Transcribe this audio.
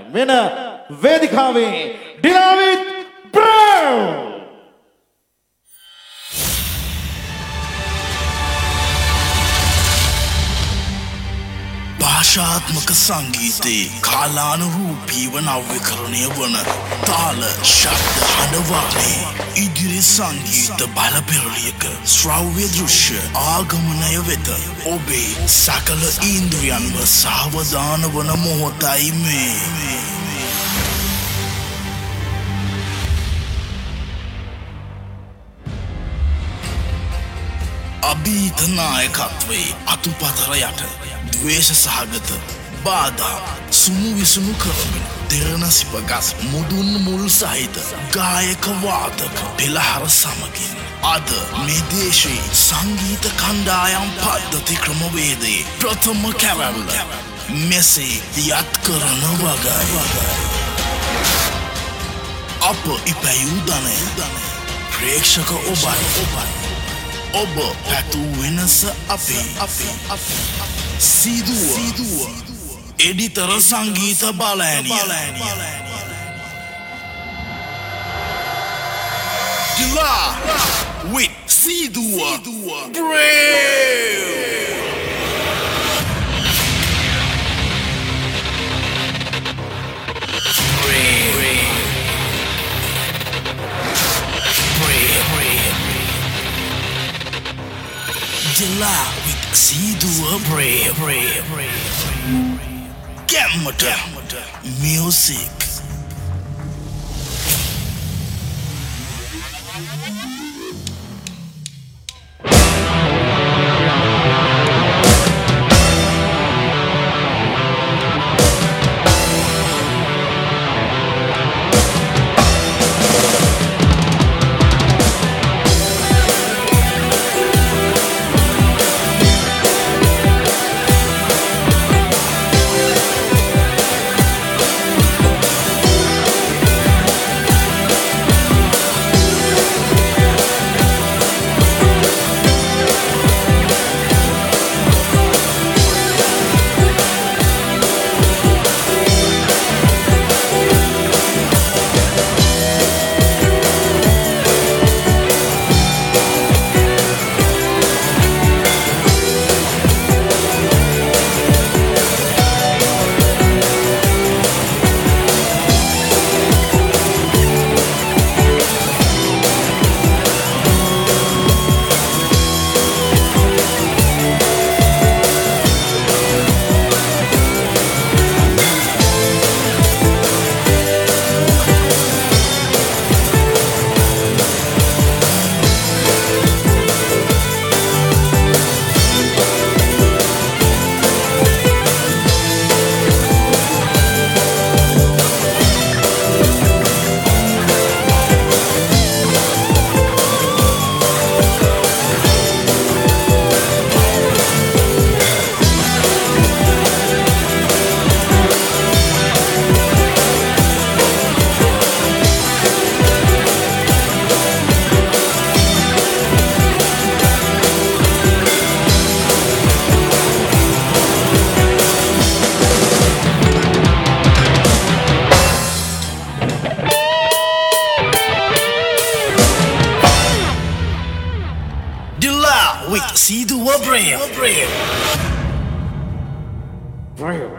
මෙන වේදිකාවේ ඩිලාවිත් brown භාෂාත්මක සංගීතයේ කාලානුරූපී වන නව්‍යකරණය වන තාල ශබ්ද හඬවානේ ඉදිරි සංගීත බලපෙරළියක ශ්‍රව්‍ය දෘශ්‍ය ආගමනය වෙත ඔබේ සකල ඉන්ද්‍රියන්ව සාවධාන වන මොහොතයි මේ. අභීත නායකත්වයේ අතුපතර යට ද්වේෂ සහගත බාධා සුමු විසුමු කරමින් දෙරණ සිපගස් මුදුන් මුල් සහිත ගායක වාදක පෙළහර සමගින් අද මේ දේශයේ සංගීත කණ්ඩායම් පද්ධති ක්‍රමවේදයේ ප්‍රථම කැරැල්ල මෙසේ යත් කරන වගයි. අප ඉපැයූ ධනය ප්‍රේක්ෂක ඔබයි. ඔබ පැතු වෙනස අපේ සීදුව එඩිතර සංගීත බලෑනිය Dilla with සීදුව Brave. Dilla with සීදුව Brave. Gamma music. With Sidu Brave.